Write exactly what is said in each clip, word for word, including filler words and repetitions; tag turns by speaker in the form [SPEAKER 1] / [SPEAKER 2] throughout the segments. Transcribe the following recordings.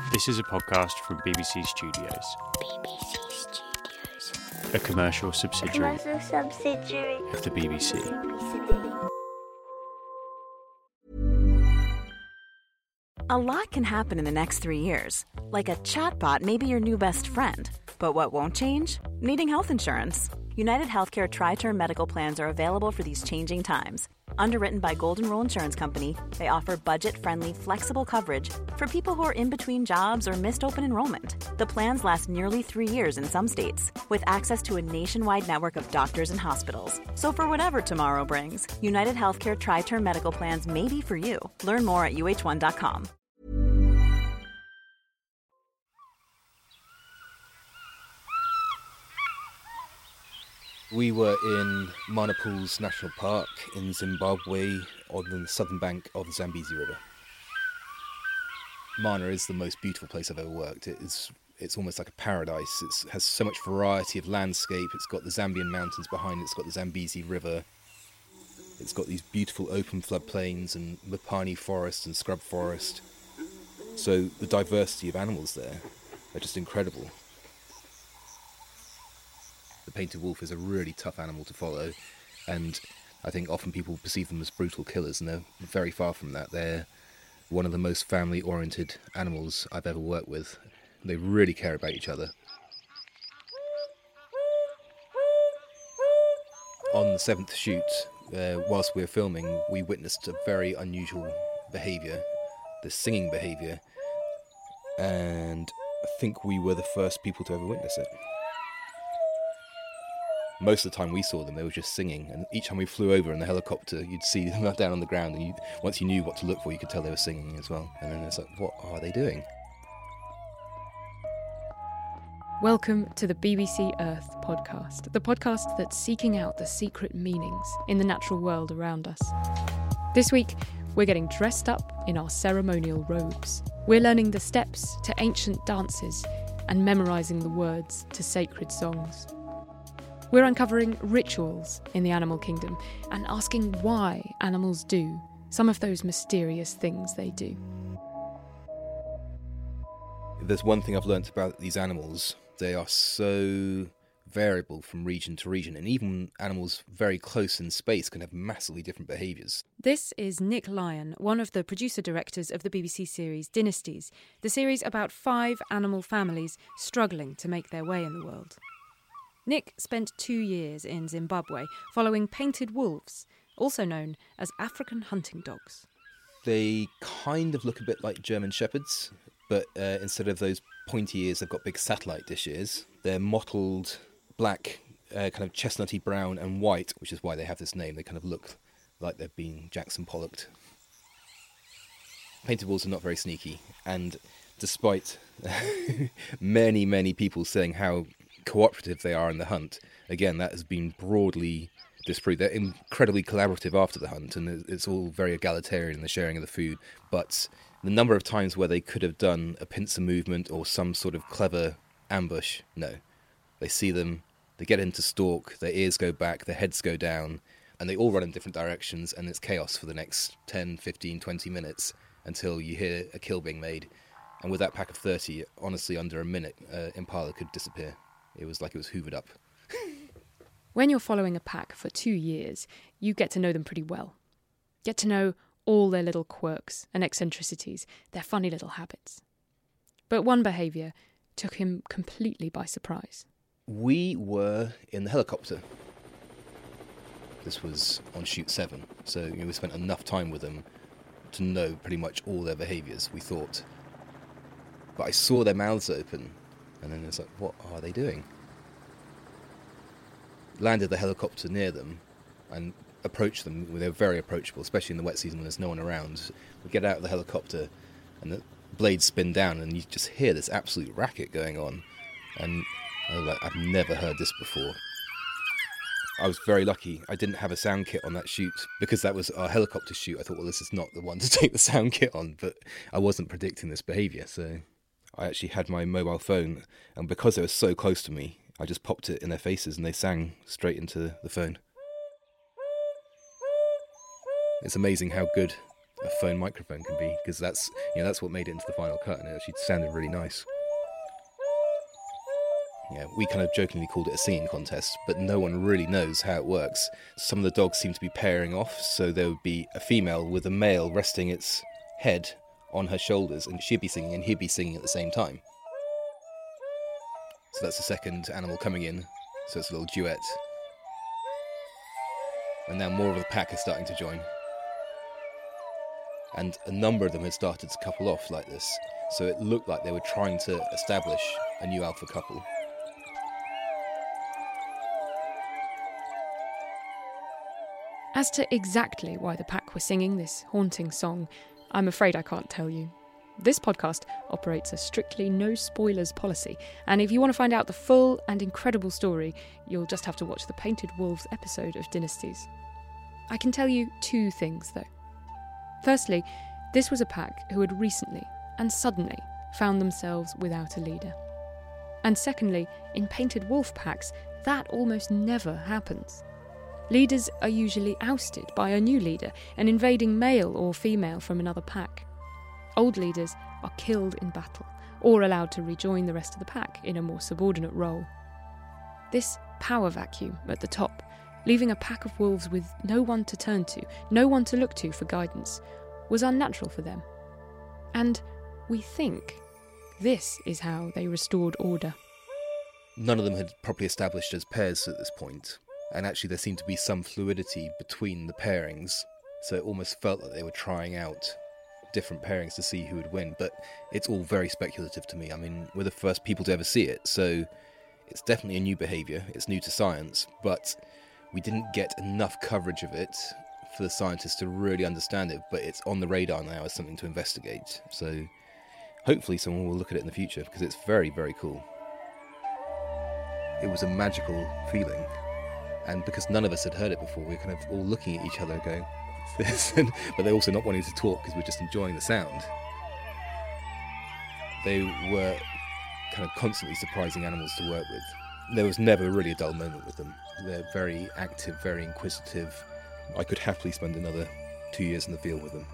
[SPEAKER 1] This is a podcast from B B C Studios.
[SPEAKER 2] B B C Studios.
[SPEAKER 1] A commercial subsidiary,
[SPEAKER 2] Commercial subsidiary
[SPEAKER 1] of the B B C.
[SPEAKER 3] A lot can happen in the next three years. Like a chatbot may be your new best friend. But what won't change? Needing health insurance. United Healthcare Tri-Term Medical Plans are available for these changing times. Underwritten by Golden Rule Insurance Company, they offer budget-friendly, flexible coverage for people who are in between jobs or missed open enrollment. The plans last nearly three years in some states, with access to a nationwide network of doctors and hospitals. So for whatever tomorrow brings, United Healthcare Tri-Term Medical Plans may be for you. Learn more at U H one dot com.
[SPEAKER 4] We were in Mana Pools National Park in Zimbabwe on the southern bank of the Zambezi River. Mana is the most beautiful place I've ever worked. It is, it's almost like a paradise. It has so much variety of landscape. It's got the Zambian mountains behind it. It's got the Zambezi River. It's got these beautiful open floodplains and Mopani forest and scrub forest. So the diversity of animals there are just incredible. The painted wolf is a really tough animal to follow, and I think often people perceive them as brutal killers, and they're very far from that. They're one of the most family-oriented animals I've ever worked with. They really care about each other. On the seventh shoot, uh, whilst we were filming, we witnessed a very unusual behaviour, the singing behaviour, and I think we were the first people to ever witness it. Most of the time we saw them, they were just singing, and each time we flew over in the helicopter, you'd see them down on the ground, and you, once you knew what to look for, you could tell they were singing as well. And then it's like, what are they doing?
[SPEAKER 5] Welcome to the B B C Earth podcast, the podcast that's seeking out the secret meanings in the natural world around us. This week, we're getting dressed up in our ceremonial robes. We're learning the steps to ancient dances and memorising the words to sacred songs. We're uncovering rituals in the animal kingdom and asking why animals do some of those mysterious things they do.
[SPEAKER 4] There's one thing I've learnt about these animals. They are so variable from region to region, and even animals very close in space can have massively different behaviours.
[SPEAKER 5] This is Nick Lyon, one of the producer-directors of the B B C series Dynasties, the series about five animal families struggling to make their way in the world. Nick spent two years in Zimbabwe following painted wolves, also known as African hunting dogs.
[SPEAKER 4] They kind of look a bit like German shepherds, but uh, instead of those pointy ears, they've got big satellite dish ears. They're mottled black, uh, kind of chestnutty brown and white, which is why they have this name. They kind of look like they're being Jackson Pollocked. Painted wolves are not very sneaky, and despite many, many people saying how cooperative they are in the hunt, again, that has been broadly disproved. They're incredibly collaborative after the hunt, and it's all very egalitarian in the sharing of the food, but the number of times where they could have done a pincer movement or some sort of clever ambush, no. They see them, they get into stalk, their ears go back, their heads go down, and they all run in different directions, and it's chaos for the next ten, fifteen, twenty minutes until you hear a kill being made. And with that pack of thirty, honestly, under a minute, uh, Impala could disappear. It was like it was hoovered up.
[SPEAKER 5] When you're following a pack for two years, you get to know them pretty well. Get to know all their little quirks and eccentricities, their funny little habits. But one behaviour took him completely by surprise.
[SPEAKER 4] We were in the helicopter. This was on shoot seven, so you know, we spent enough time with them to know pretty much all their behaviours, we thought. But I saw their mouths open, and then it's like, what are they doing? Landed the helicopter near them and approached them. They were very approachable, especially in the wet season when there's no one around. We get out of the helicopter and the blades spin down and you just hear this absolute racket going on. And I was like, I've never heard this before. I was very lucky. I didn't have a sound kit on that shoot because that was our helicopter shoot. I thought, well, this is not the one to take the sound kit on, but I wasn't predicting this behaviour, so I actually had my mobile phone, and because they were so close to me, I just popped it in their faces and they sang straight into the phone. It's amazing how good a phone microphone can be, because that's, you know, that's what made it into the final cut, and it actually sounded really nice. Yeah, we kind of jokingly called it a singing contest, but no one really knows how it works. Some of the dogs seem to be pairing off, so there would be a female with a male resting its head on her shoulders, and she'd be singing and he'd be singing at the same time. So that's the second animal coming in, so it's a little duet. And now more of the pack is starting to join. And a number of them had started to couple off like this, so it looked like they were trying to establish a new alpha couple.
[SPEAKER 5] As to exactly why the pack were singing this haunting song, I'm afraid I can't tell you. This podcast operates a strictly no spoilers policy, and if you want to find out the full and incredible story, you'll just have to watch the Painted Wolves episode of Dynasties. I can tell you two things, though. Firstly, this was a pack who had recently, and suddenly, found themselves without a leader. And secondly, in Painted Wolf packs, that almost never happens. Leaders are usually ousted by a new leader, an invading male or female from another pack. Old leaders are killed in battle, or allowed to rejoin the rest of the pack in a more subordinate role. This power vacuum at the top, leaving a pack of wolves with no one to turn to, no one to look to for guidance, was unnatural for them. And we think this is how they restored order.
[SPEAKER 4] None of them had properly established as pairs at this point, and actually there seemed to be some fluidity between the pairings, so it almost felt like they were trying out different pairings to see who would win, but it's all very speculative to me. I mean, we're the first people to ever see it, so it's definitely a new behaviour, it's new to science, but we didn't get enough coverage of it for the scientists to really understand it, but it's on the radar now as something to investigate, so hopefully someone will look at it in the future, because it's very, very cool. It was a magical feeling, and because none of us had heard it before, we were kind of all looking at each other going, this, and, but they're also not wanting to talk because we're just enjoying the sound. They were kind of constantly surprising animals to work with. There was never really a dull moment with them. They're very active, very inquisitive. I could happily spend another two years in the field with them.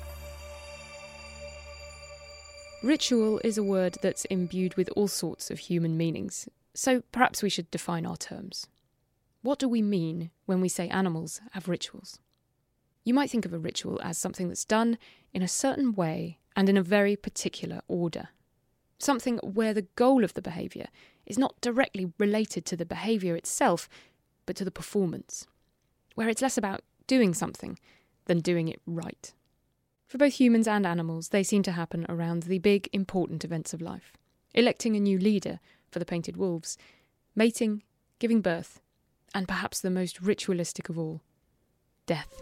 [SPEAKER 5] Ritual is a word that's imbued with all sorts of human meanings, so perhaps we should define our terms. What do we mean when we say animals have rituals? You might think of a ritual as something that's done in a certain way and in a very particular order. Something where the goal of the behaviour is not directly related to the behaviour itself, but to the performance. Where it's less about doing something than doing it right. For both humans and animals, they seem to happen around the big, important events of life. Electing a new leader for the Painted Wolves, mating, giving birth, and perhaps the most ritualistic of all, death.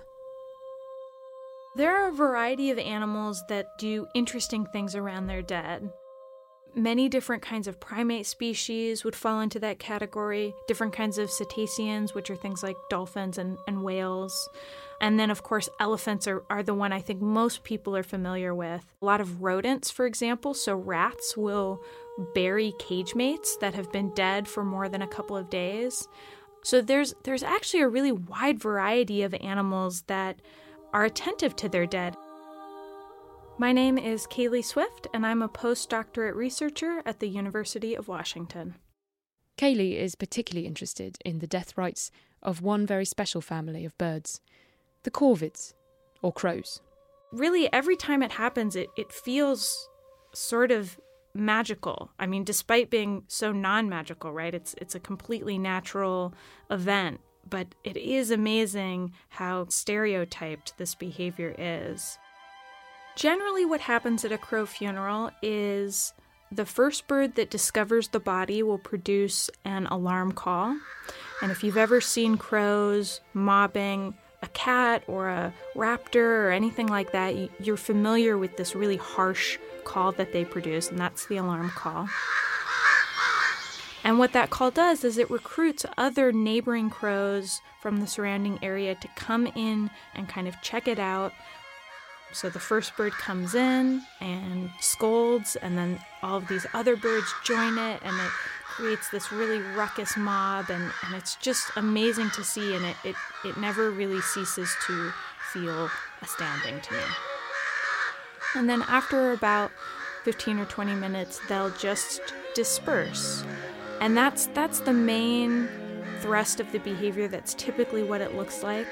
[SPEAKER 6] There are a variety of animals that do interesting things around their dead. Many different kinds of primate species would fall into that category, different kinds of cetaceans, which are things like dolphins and, and whales. And then, of course, elephants are, are the one I think most people are familiar with. A lot of rodents, for example, so rats will bury cage mates that have been dead for more than a couple of days. So there's there's actually a really wide variety of animals that are attentive to their dead. My name is Kaylee Swift, and I'm a postdoctorate researcher at the University of Washington.
[SPEAKER 5] Kaylee is particularly interested in the death rites of one very special family of birds, the corvids, or crows.
[SPEAKER 6] Really, every time it happens, it, it feels sort of magical. I mean, despite being so non-magical, right? It's it's a completely natural event. But it is amazing how stereotyped this behavior is. Generally, what happens at a crow funeral is the first bird that discovers the body will produce an alarm call. And if you've ever seen crows mobbing a cat or a raptor or anything like that, you're familiar with this really harsh call that they produce, and that's the alarm call. And what that call does is it recruits other neighboring crows from the surrounding area to come in and kind of check it out. So the first bird comes in and scolds, and then all of these other birds join it, and it creates this really ruckus mob, and, and it's just amazing to see, and it, it, it never really ceases to feel astounding to me. And then after about fifteen or twenty minutes, they'll just disperse. And that's that's the main thrust of the behavior. That's typically what it looks like.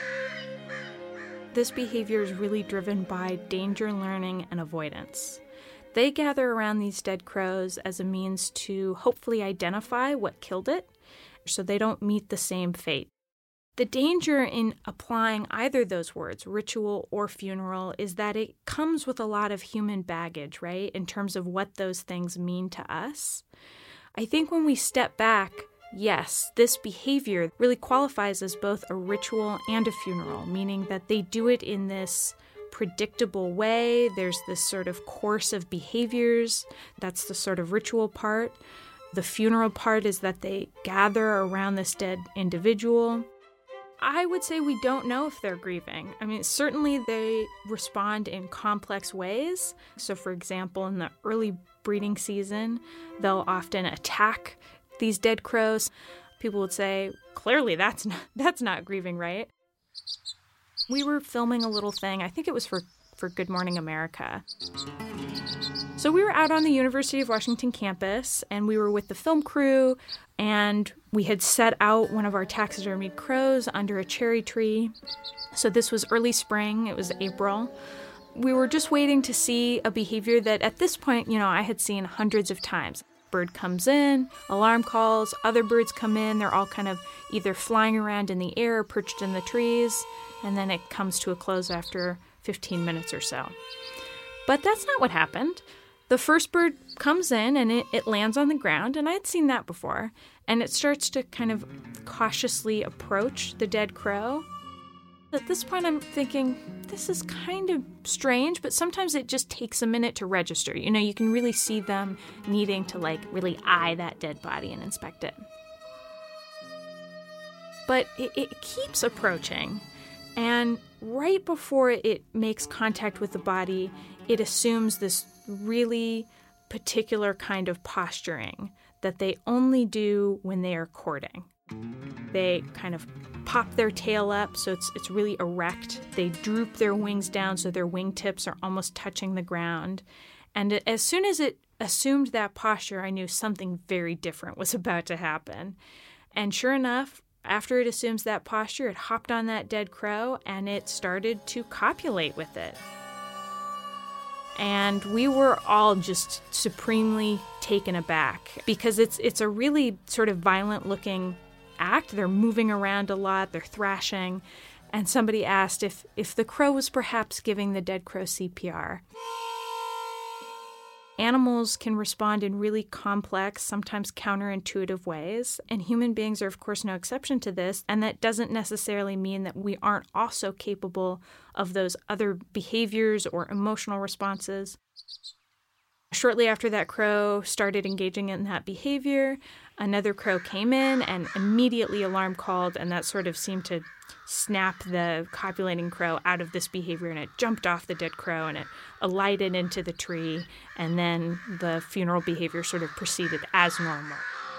[SPEAKER 6] This behavior is really driven by danger learning and avoidance. They gather around these dead crows as a means to hopefully identify what killed it, so they don't meet the same fate. The danger in applying either those words, ritual or funeral, is that it comes with a lot of human baggage, right, in terms of what those things mean to us. I think when we step back, yes, this behavior really qualifies as both a ritual and a funeral, meaning that they do it in this predictable way. There's this sort of course of behaviors. That's the sort of ritual part. The funeral part is that they gather around this dead individual. I would say we don't know if they're grieving. I mean, certainly they respond in complex ways. So, for example, in the early breeding season, they'll often attack these dead crows. People would say, clearly that's not, that's not grieving, right? We were filming a little thing, I think it was for, for Good Morning America. So we were out on the University of Washington campus, and we were with the film crew, and we had set out one of our taxidermied crows under a cherry tree. So this was early spring, it was April. We were just waiting to see a behavior that at this point, you know, I had seen hundreds of times. Bird comes in, alarm calls, other birds come in, they're all kind of either flying around in the air or perched in the trees, and then it comes to a close after fifteen minutes or so. But that's not what happened. The first bird comes in and it, it lands on the ground, and I had seen that before, and it starts to kind of cautiously approach the dead crow. At this point, I'm thinking, this is kind of strange, but sometimes it just takes a minute to register. You know, you can really see them needing to, like, really eye that dead body and inspect it. But it, it keeps approaching, and right before it makes contact with the body, it assumes this really particular kind of posturing that they only do when they are courting. They kind of pop their tail up so it's it's really erect. They droop their wings down so their wingtips are almost touching the ground. And as soon as it assumed that posture, I knew something very different was about to happen. And sure enough, after it assumes that posture, it hopped on that dead crow and it started to copulate with it. And we were all just supremely taken aback because it's it's a really sort of violent-looking act. They're moving around a lot, they're thrashing, and somebody asked if, if the crow was perhaps giving the dead crow C P R. Animals can respond in really complex, sometimes counterintuitive ways, and human beings are, of course, no exception to this, and that doesn't necessarily mean that we aren't also capable of those other behaviors or emotional responses. Shortly after that crow started engaging in that behavior, another crow came in and immediately alarm called, and that sort of seemed to snap the copulating crow out of this behavior, and it jumped off the dead crow and it alighted into the tree, and then the funeral behavior sort of proceeded as normal.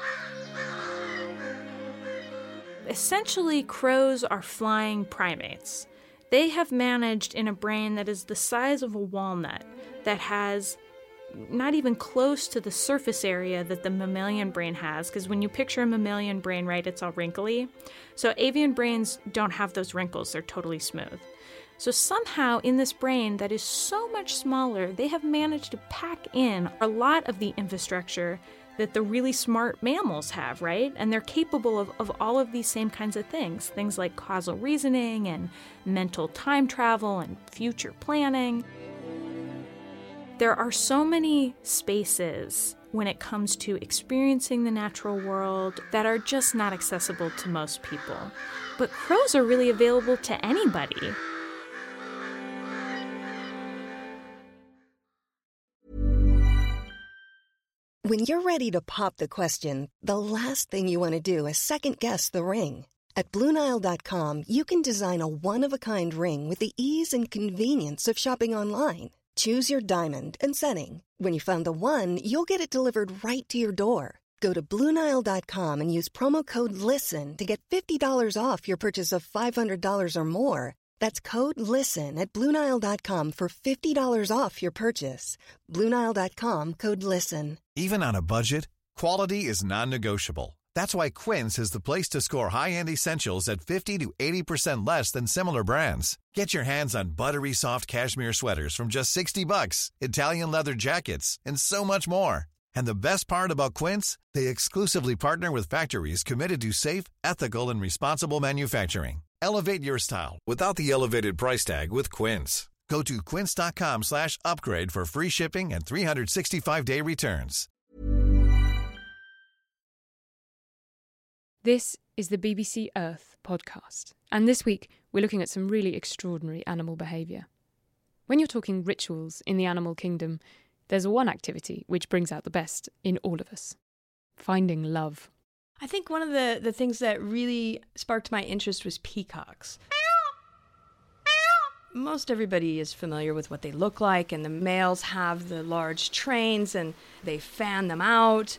[SPEAKER 6] Essentially, crows are flying primates. They have managed in a brain that is the size of a walnut, that has not even close to the surface area that the mammalian brain has, because when you picture a mammalian brain, right, it's all wrinkly. So avian brains don't have those wrinkles, they're totally smooth. So somehow in this brain that is so much smaller, they have managed to pack in a lot of the infrastructure that the really smart mammals have, right? And they're capable of, of all of these same kinds of things, things like causal reasoning and mental time travel and future planning. There are so many spaces when it comes to experiencing the natural world that are just not accessible to most people. But crows are really available to anybody.
[SPEAKER 7] When you're ready to pop the question, the last thing you want to do is second-guess the ring. At Blue Nile dot com, you can design a one-of-a-kind ring with the ease and convenience of shopping online. Choose your diamond and setting. When you find the one, you'll get it delivered right to your door. Go to Blue Nile dot com and use promo code LISTEN to get fifty dollars off your purchase of five hundred dollars or more. That's code LISTEN at Blue Nile dot com for fifty dollars off your purchase. Blue Nile dot com, code LISTEN.
[SPEAKER 8] Even on a budget, quality is non-negotiable. That's why Quince is the place to score high-end essentials at fifty to eighty percent less than similar brands. Get your hands on buttery soft cashmere sweaters from just sixty bucks, Italian leather jackets, and so much more. And the best part about Quince, they exclusively partner with factories committed to safe, ethical, and responsible manufacturing. Elevate your style without the elevated price tag with Quince. Go to quince.com slash upgrade for free shipping and three sixty-five day returns.
[SPEAKER 5] This is the B B C Earth podcast, and this week we're looking at some really extraordinary animal behaviour. When you're talking rituals in the animal kingdom, there's one activity which brings out the best in all of us: finding love.
[SPEAKER 9] I think one of the, the things that really sparked my interest was peacocks. Most everybody is familiar with what they look like, and the males have the large trains and they fan them out.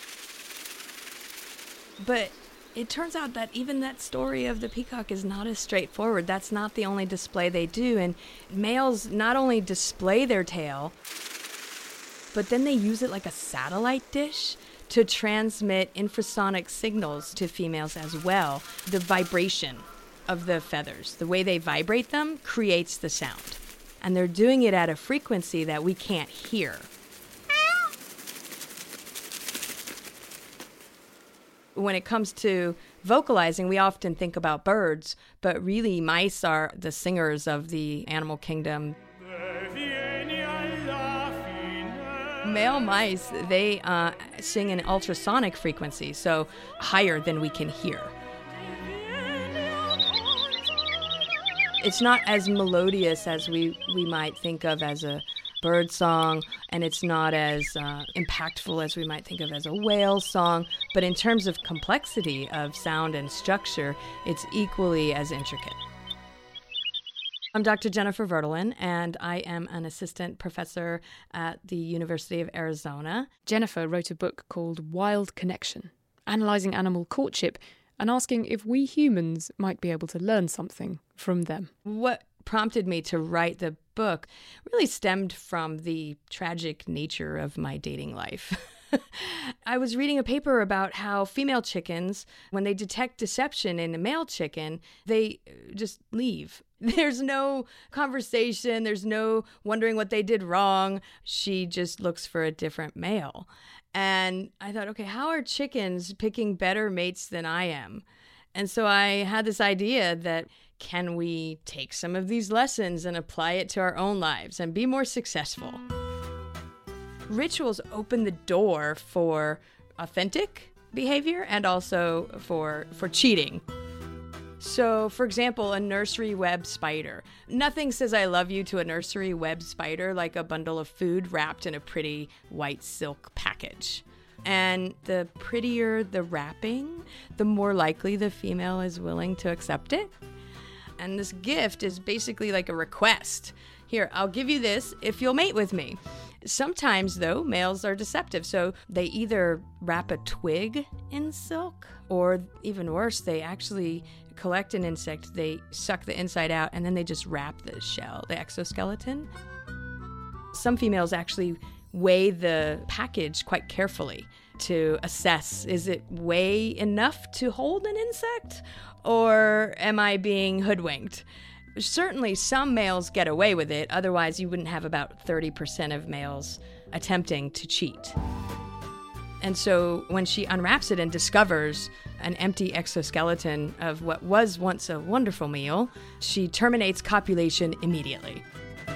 [SPEAKER 9] But it turns out that even that story of the peacock is not as straightforward. That's not the only display they do. And males not only display their tail, but then they use it like a satellite dish to transmit infrasonic signals to females as well. The vibration of the feathers, the way they vibrate them, creates the sound. And they're doing it at a frequency that we can't hear. When it comes to vocalizing, we often think about birds, but really mice are the singers of the animal kingdom. Male mice, they uh, sing in ultrasonic frequency, so higher than we can hear. It's not as melodious as we, we might think of as a bird song, and it's not as uh, impactful as we might think of as a whale song, but in terms of complexity of sound and structure, it's equally as intricate. I'm Doctor Jennifer Vertelen, and I am an assistant professor at the University of Arizona.
[SPEAKER 5] Jennifer wrote a book called Wild Connection, analysing animal courtship and asking if we humans might be able to learn something from them.
[SPEAKER 9] What prompted me to write the book really stemmed from the tragic nature of my dating life. I was reading a paper about how female chickens, when they detect deception in a male chicken, they just leave. There's no conversation. There's no wondering what they did wrong. She just looks for a different male. And I thought, okay, how are chickens picking better mates than I am? And so I had this idea that, can we take some of these lessons and apply it to our own lives and be more successful? Rituals open the door for authentic behavior and also for for cheating. So, for example, a nursery web spider. Nothing says I love you to a nursery web spider like a bundle of food wrapped in a pretty white silk package. And the prettier the wrapping, the more likely the female is willing to accept it. And this gift is basically like a request. Here, I'll give you this if you'll mate with me. Sometimes, though, males are deceptive, so they either wrap a twig in silk, or even worse, they actually collect an insect, they suck the inside out, and then they just wrap the shell, the exoskeleton. Some females actually weigh the package quite carefully to assess, is it weigh enough to hold an insect, or am I being hoodwinked? Certainly some males get away with it, otherwise you wouldn't have about thirty percent of males attempting to cheat. And so when she unwraps it and discovers an empty exoskeleton of what was once a wonderful meal, she terminates copulation immediately.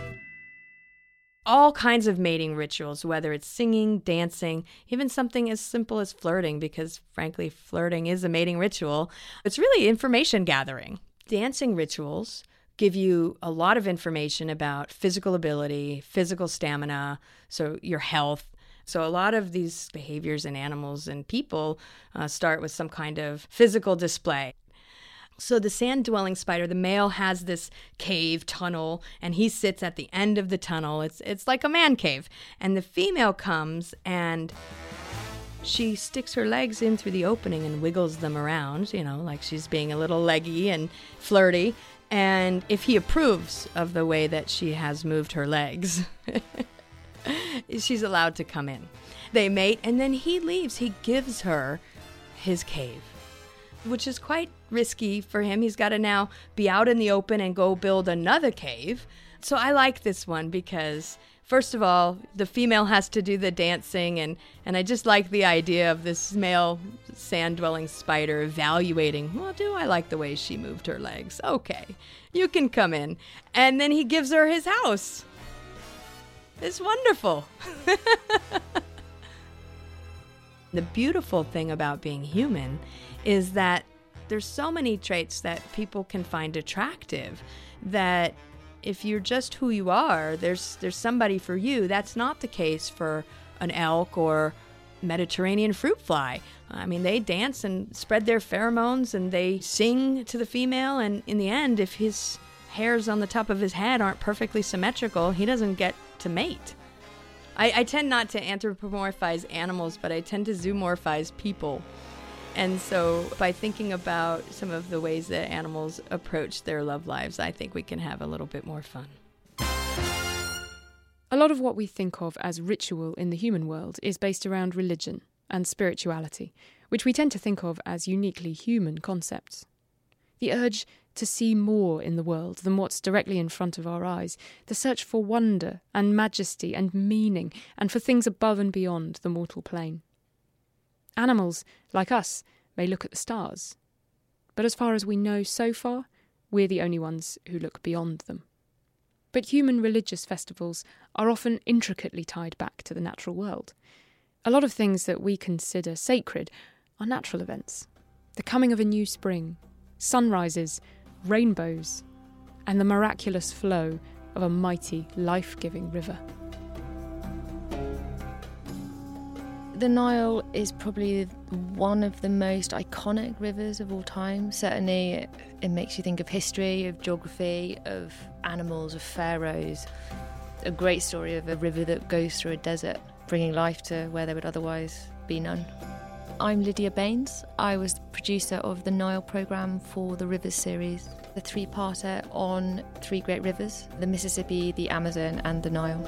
[SPEAKER 9] All kinds of mating rituals, whether it's singing, dancing, even something as simple as flirting, because frankly, flirting is a mating ritual. It's really information gathering. Dancing rituals give you a lot of information about physical ability, physical stamina, so your health. So a lot of these behaviors in animals and people uh, start with some kind of physical display. So the sand-dwelling spider, the male has this cave tunnel, and he sits at the end of the tunnel. It's it's like a man cave. And the female comes, and she sticks her legs in through the opening and wiggles them around, you know, like she's being a little leggy and flirty. And if he approves of the way that she has moved her legs, she's allowed to come in. They mate, and then he leaves. He gives her his cave, which is quite risky for him. He's got to now be out in the open and go build another cave. So I like this one because, first of all, the female has to do the dancing, and, and I just like the idea of this male sand-dwelling spider evaluating, well, do I like the way she moved her legs? Okay, you can come in. And then he gives her his house. It's wonderful. The beautiful thing about being human is that there's so many traits that people can find attractive that if you're just who you are, there's there's somebody for you. That's not the case for an elk or Mediterranean fruit fly. I mean, they dance and spread their pheromones and they sing to the female, and in the end, if his hairs on the top of his head aren't perfectly symmetrical, he doesn't get to mate. I, I tend not to anthropomorphize animals, but I tend to zoomorphize people. And so by thinking about some of the ways that animals approach their love lives, I think we can have a little bit more fun.
[SPEAKER 5] A lot of what we think of as ritual in the human world is based around religion and spirituality, which we tend to think of as uniquely human concepts. The urge to see more in the world than what's directly in front of our eyes, the search for wonder and majesty and meaning, and for things above and beyond the mortal plane. Animals, like us, may look at the stars, but as far as we know so far, we're the only ones who look beyond them. But human religious festivals are often intricately tied back to the natural world. A lot of things that we consider sacred are natural events. The coming of a new spring, sunrises, rainbows, and the miraculous flow of a mighty, life-giving river.
[SPEAKER 10] The Nile is probably one of the most iconic rivers of all time. Certainly it, it makes you think of history, of geography, of animals, of pharaohs. A great story of a river that goes through a desert, bringing life to where there would otherwise be none. I'm Lydia Baines. I was the producer of the Nile programme for the Rivers series, the three-parter on three great rivers, the Mississippi, the Amazon and the Nile.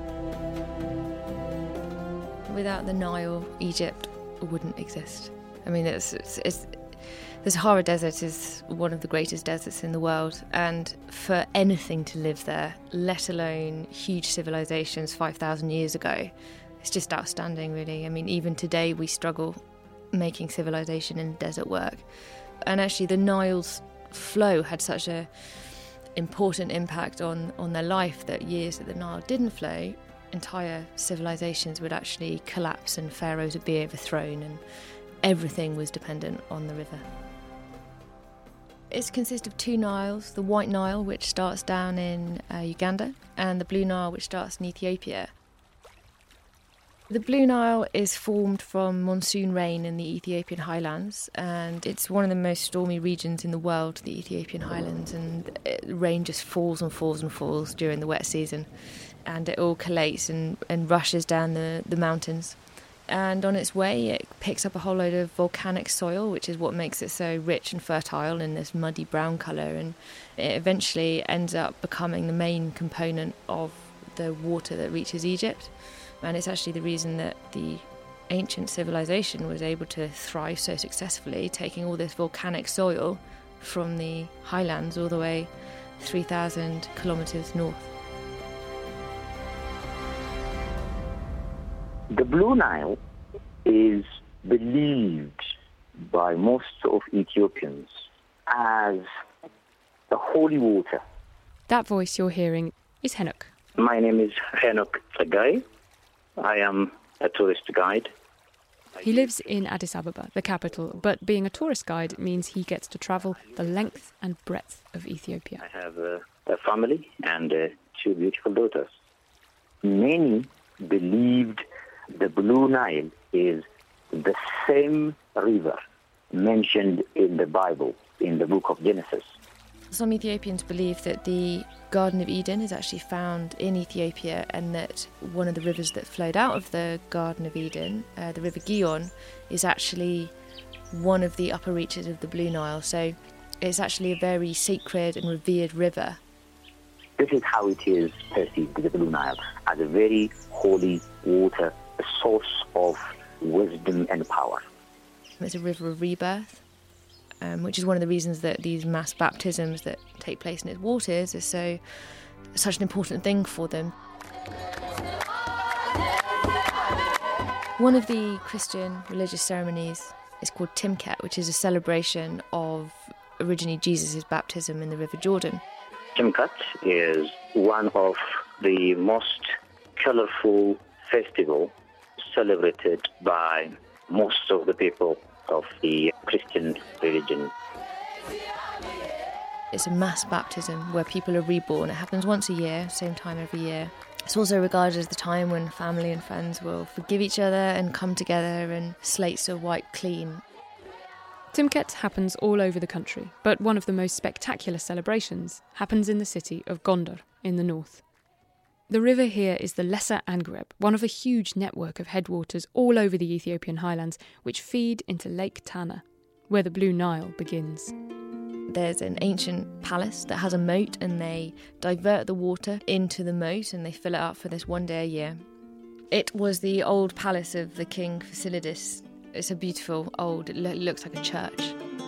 [SPEAKER 10] Without the Nile, Egypt wouldn't exist. I mean, it's, it's, it's, the Sahara Desert is one of the greatest deserts in the world, and for anything to live there, let alone huge civilizations five thousand years ago, it's just outstanding, really. I mean, even today we struggle making civilization in the desert work. And actually the Nile's flow had such a important impact on, on their life that years that the Nile didn't flow, entire civilizations would actually collapse and pharaohs would be overthrown, and everything was dependent on the river. It consists of two Niles, the White Nile, which starts down in uh, Uganda, and the Blue Nile, which starts in Ethiopia. The Blue Nile is formed from monsoon rain in the Ethiopian highlands, and it's one of the most stormy regions in the world, the Ethiopian highlands, and it, rain just falls and falls and falls during the wet season, and it all collates and, and rushes down the, the mountains. And on its way, it picks up a whole load of volcanic soil, which is what makes it so rich and fertile in this muddy brown colour, and it eventually ends up becoming the main component of the water that reaches Egypt. And it's actually the reason that the ancient civilization was able to thrive so successfully, taking all this volcanic soil from the highlands all the way three thousand kilometres north.
[SPEAKER 11] The Blue Nile is believed by most of Ethiopians as the holy water.
[SPEAKER 5] That voice you're hearing is Henok.
[SPEAKER 11] My name is Henok Tsagai. I am a tourist guide.
[SPEAKER 5] He lives in Addis Ababa, the capital, but being a tourist guide means he gets to travel the length and breadth of Ethiopia.
[SPEAKER 11] I have a, a family and uh, two beautiful daughters. Many believed the Blue Nile is the same river mentioned in the Bible, in the book of Genesis.
[SPEAKER 10] Some Ethiopians believe that the Garden of Eden is actually found in Ethiopia, and that one of the rivers that flowed out of the Garden of Eden, uh, the River Gihon, is actually one of the upper reaches of the Blue Nile. So It's actually a very sacred and revered river.
[SPEAKER 11] This is how it is perceived, the Blue Nile, as a very holy water, a source of wisdom and power.
[SPEAKER 10] It's a river of rebirth, um, which is one of the reasons that these mass baptisms that take place in its waters is so such an important thing for them. One of the Christian religious ceremonies is called Timkat, which is a celebration of originally Jesus' baptism in the River Jordan.
[SPEAKER 11] Timkat is one of the most colourful festivals celebrated by most of the people of the Christian religion.
[SPEAKER 10] It's a mass baptism where people are reborn. It happens once a year, same time every year. It's also regarded as the time when family and friends will forgive each other and come together and slates are wiped clean.
[SPEAKER 5] Timkat happens all over the country, but one of the most spectacular celebrations happens in the city of Gondar in the north. The river here is the Lesser Angareb, one of a huge network of headwaters all over the Ethiopian highlands which feed into Lake Tana, where the Blue Nile begins.
[SPEAKER 10] There's an ancient palace that has a moat, and they divert the water into the moat and they fill it up for this one day a year. It was the old palace of the king Fasilides. It's a beautiful old, it lo- looks like a church.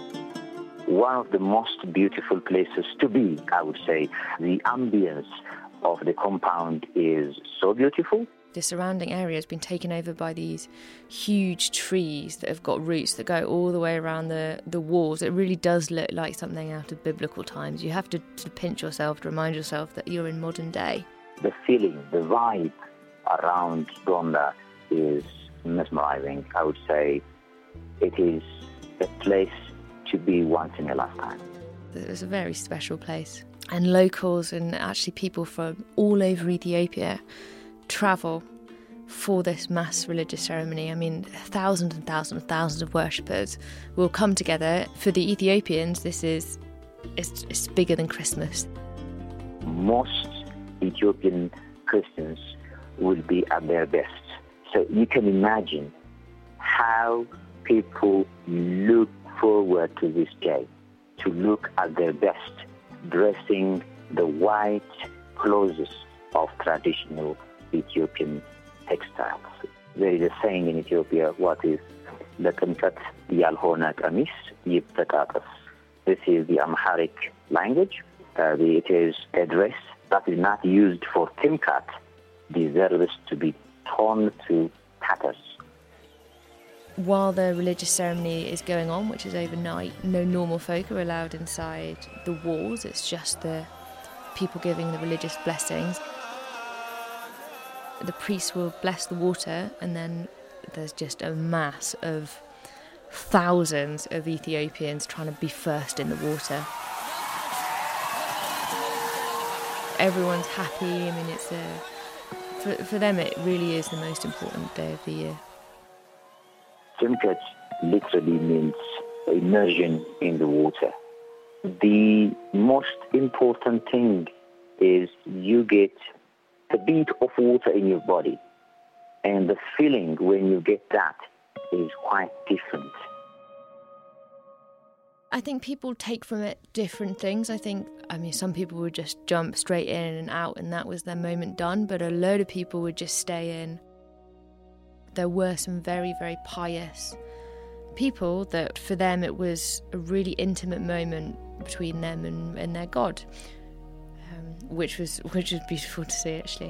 [SPEAKER 11] One of the most beautiful places to be, I would say. The ambience of the compound is so beautiful.
[SPEAKER 10] The surrounding area has been taken over by these huge trees that have got roots that go all the way around the, the walls. It really does look like something out of biblical times. You have to, to pinch yourself to remind yourself that you're in modern day.
[SPEAKER 11] The feeling, the vibe around Gondar is mesmerizing. I would say it is a place to be once in a lifetime.
[SPEAKER 10] It's a very special place. And locals and actually people from all over Ethiopia travel for this mass religious ceremony. I mean, thousands and thousands and thousands of worshippers will come together. For the Ethiopians, this is it's, it's bigger than Christmas.
[SPEAKER 11] Most Ethiopian Christians will be at their best. So you can imagine how people look forward to this day, to look at their best, dressing the white clothes of traditional Ethiopian textiles. There is a saying in Ethiopia, what is ለጥምቀት ያልሆነ ቀሚስ ይበጣጠስ. This is the Amharic language. Uh, it is a dress that is not used for Timkat, deserves to be torn to tatters.
[SPEAKER 10] While the religious ceremony is going on, which is overnight, no normal folk are allowed inside the walls. It's just the people giving the religious blessings. The priests will bless the water, and then there's just a mass of thousands of Ethiopians trying to be first in the water. Everyone's happy. I mean, it's a, for, for them it really is the most important day of the year.
[SPEAKER 11] Timkat literally means immersion in the water. The most important thing is you get a beat of water in your body, and the feeling when you get that is quite different.
[SPEAKER 10] I think people take from it different things. I think, I mean, some people would just jump straight in and out and that was their moment done, but a load of people would just stay in. There were some very, very pious people that for them it was a really intimate moment between them and, and their God, um, which was which was beautiful to see, actually.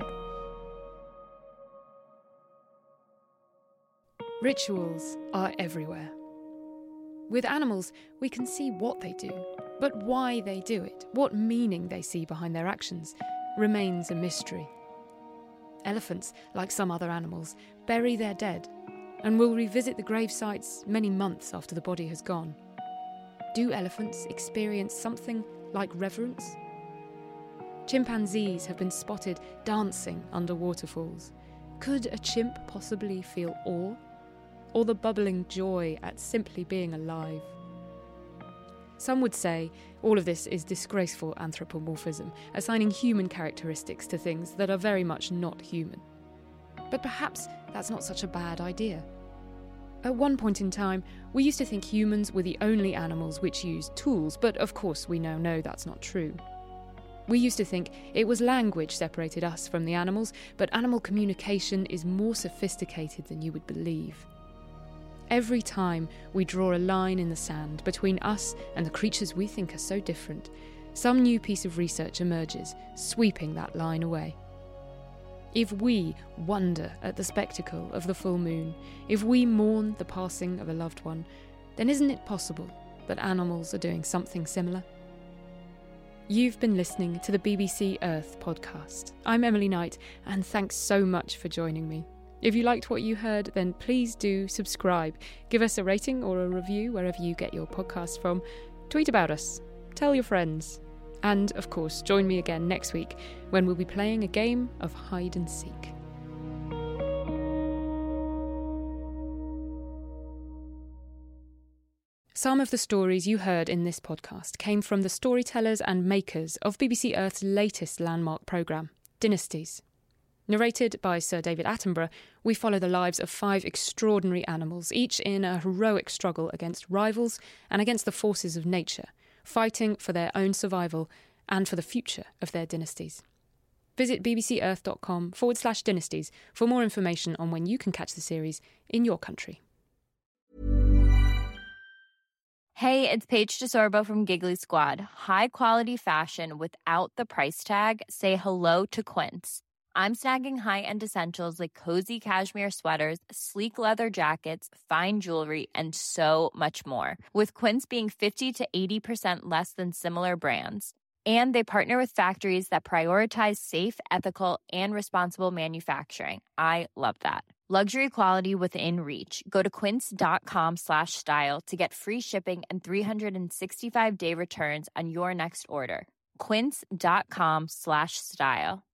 [SPEAKER 5] Rituals are everywhere. With animals, we can see what they do, but why they do it, what meaning they see behind their actions, remains a mystery. Elephants, like some other animals, bury their dead and will revisit the grave sites many months after the body has gone. Do elephants experience something like reverence? Chimpanzees have been spotted dancing under waterfalls. Could a chimp possibly feel awe? Or the bubbling joy at simply being alive? Some would say all of this is disgraceful anthropomorphism, assigning human characteristics to things that are very much not human. But perhaps that's not such a bad idea. At one point in time, we used to think humans were the only animals which used tools, but of course we now know that's not true. We used to think it was language separated us from the animals, but animal communication is more sophisticated than you would believe. Every time we draw a line in the sand between us and the creatures we think are so different, some new piece of research emerges, sweeping that line away. If we wonder at the spectacle of the full moon, if we mourn the passing of a loved one, then isn't it possible that animals are doing something similar? You've been listening to the B B C Earth podcast. I'm Emily Knight, and thanks so much for joining me. If you liked what you heard, then please do subscribe. Give us a rating or a review wherever you get your podcasts from. Tweet about us. Tell your friends. And, of course, join me again next week when we'll be playing a game of hide and seek. Some of the stories you heard in this podcast came from the storytellers and makers of B B C Earth's latest landmark programme, Dynasties. Narrated by Sir David Attenborough, we follow the lives of five extraordinary animals, each in a heroic struggle against rivals and against the forces of nature, fighting for their own survival and for the future of their dynasties. Visit bbcearth.com forward slash dynasties for more information on when you can catch the series in your country.
[SPEAKER 12] Hey, it's Paige DeSorbo from Giggly Squad. High quality fashion without the price tag. Say hello to Quince. I'm snagging high-end essentials like cozy cashmere sweaters, sleek leather jackets, fine jewelry, and so much more. With Quince being fifty to eighty percent less than similar brands. And they partner with factories that prioritize safe, ethical, and responsible manufacturing. I love that. Luxury quality within reach. Go to quince.com slash style to get free shipping and three sixty-five day returns on your next order. Quince.com slash style.